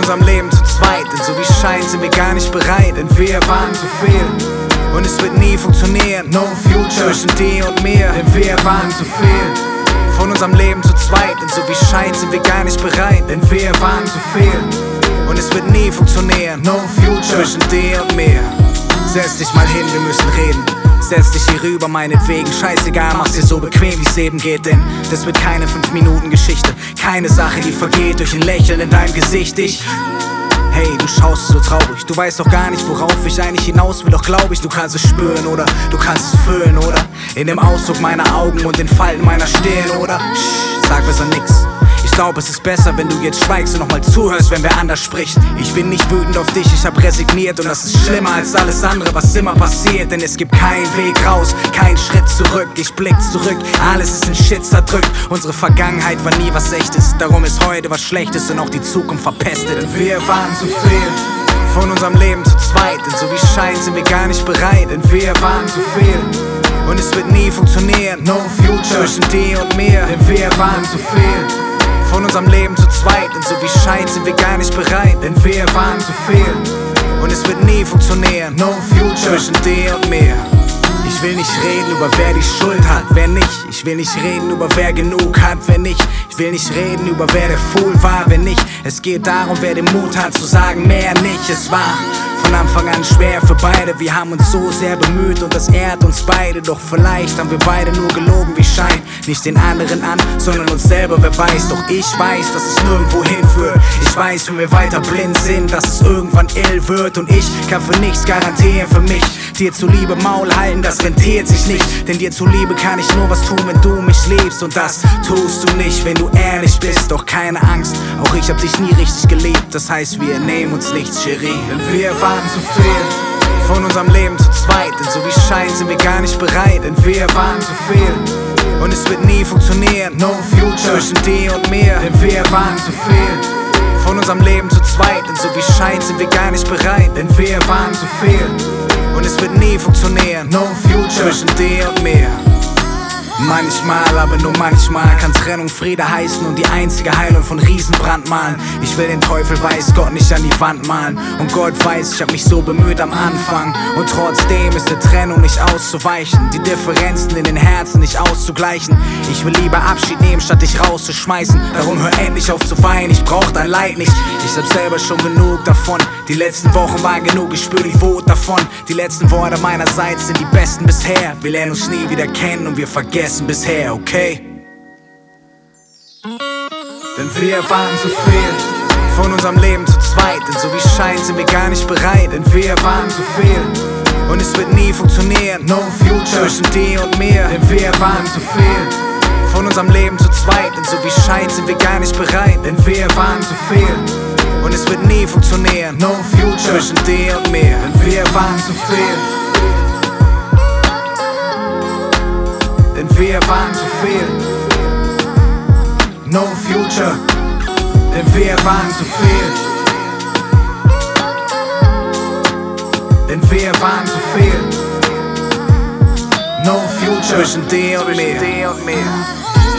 unserem Leben zu zweit, denn so wie es scheint, sind wir gar nicht bereit, denn wir waren zu viel. Und es wird nie funktionieren, no future zwischen dir und mir, denn wir waren zu viel. Von unserem Leben zu zweit, denn so wie es scheint, sind wir gar nicht bereit, denn wir waren zu viel. Und es wird nie funktionieren, no future zwischen dir und mir. Setz dich mal hin, wir müssen reden. Setz dich hier rüber, meinetwegen, scheißegal, mach's dir so bequem, wie's eben geht, denn das wird keine 5-Minuten-Geschichte, keine Sache, die vergeht durch ein Lächeln in deinem Gesicht. Hey, du schaust so traurig, du weißt doch gar nicht, worauf ich eigentlich hinaus will, doch glaub ich, du kannst es spüren oder du kannst es fühlen, oder? In dem Ausdruck meiner Augen und den Falten meiner Stirn, oder? Sag besser nix. Ich glaub, es ist besser, wenn du jetzt schweigst und nochmal zuhörst, wenn wer anders spricht. Ich bin nicht wütend auf dich, ich hab resigniert und das ist schlimmer als alles andere, was immer passiert. Denn es gibt keinen Weg raus, keinen Schritt zurück. Ich blick zurück, alles ist in Shit zerdrückt. Unsere Vergangenheit war nie was Echtes, darum ist heute was Schlechtes und auch die Zukunft verpestet. Denn wir waren zu viel von unserem Leben zu zweit, denn so wie es scheint, sind wir gar nicht bereit, denn wir waren zu viel. Und es wird nie funktionieren, no future zwischen dir und mir, denn wir waren zu viel. Von unserem Leben zu zweit, denn so wie es scheint, sind wir gar nicht bereit, denn wir waren zu viel. Und es wird nie funktionieren, no future zwischen dir und mir. Ich will nicht reden über wer die Schuld hat, wer nicht. Ich will nicht reden über wer genug hat, wer nicht. Ich will nicht reden über wer der Fool war, wer nicht. Es geht darum, wer den Mut hat zu sagen, mehr nicht. Es war von Anfang an schwer für beide. Wir haben uns so sehr bemüht und das ehrt uns beide. Doch vielleicht haben wir beide nur gelogen wie Schein. Nicht den anderen an, sondern uns selber, wer weiß. Doch ich weiß, dass es nirgendwo hinführt. Ich weiß, wenn wir weiter blind sind, dass es irgendwann ill wird. Und ich kann für nichts garantieren für mich. Dir zuliebe Maul halten, das rentiert sich nicht. Denn dir zuliebe kann ich nur was tun, wenn du mich liebst. Und das tust du nicht, wenn du ehrlich bist. Doch keine Angst, auch ich hab dich nie richtig geliebt. Das heißt, wir nehmen uns nichts, Cherie. Denn wir waren zu viel von unserem Leben zu zweit, denn so wie es scheint, sind wir gar nicht bereit, denn wir waren zu viel. Und es wird nie funktionieren, no future zwischen dir und mir, denn wir waren zu viel. Von unserem Leben zu zweit, denn so wie es scheint, sind wir gar nicht bereit, denn wir waren zu viel. Und es wird nie funktionieren, no future zwischen dir und mir. Manchmal, aber nur manchmal kann Trennung Friede heißen und die einzige Heilung von Riesenbrandmalen. Ich will den Teufel, weiß Gott, nicht an die Wand malen. Und Gott weiß, ich hab mich so bemüht am Anfang. Und trotzdem ist der Trennung nicht auszuweichen, die Differenzen in den Herzen nicht auszugleichen. Ich will lieber Abschied nehmen, statt dich rauszuschmeißen. Darum hör endlich auf zu weinen, ich brauch dein Leid nicht. Ich hab selber schon genug davon. Die letzten Wochen waren genug, ich spür die Wut davon. Die letzten Worte meinerseits sind die besten bisher. Wir lernen uns nie wieder kennen und wir vergessen bisher, okay? Denn wir waren zu viel von unserem Leben zu zweit, denn so wie es scheint, sind wir gar nicht bereit, denn wir waren zu viel. Und es wird nie funktionieren, no future zwischen dir und mir, denn wir waren zu viel von unserem Leben zu zweit, denn so wie es scheint, sind wir gar nicht bereit, denn wir waren zu viel. Und es wird nie funktionieren, no future zwischen dir und mir, denn wir waren zu viel. Denn wir waren zu viel, no future, denn wir waren zu viel. Denn wir waren zu viel, no future zwischen dir und mir.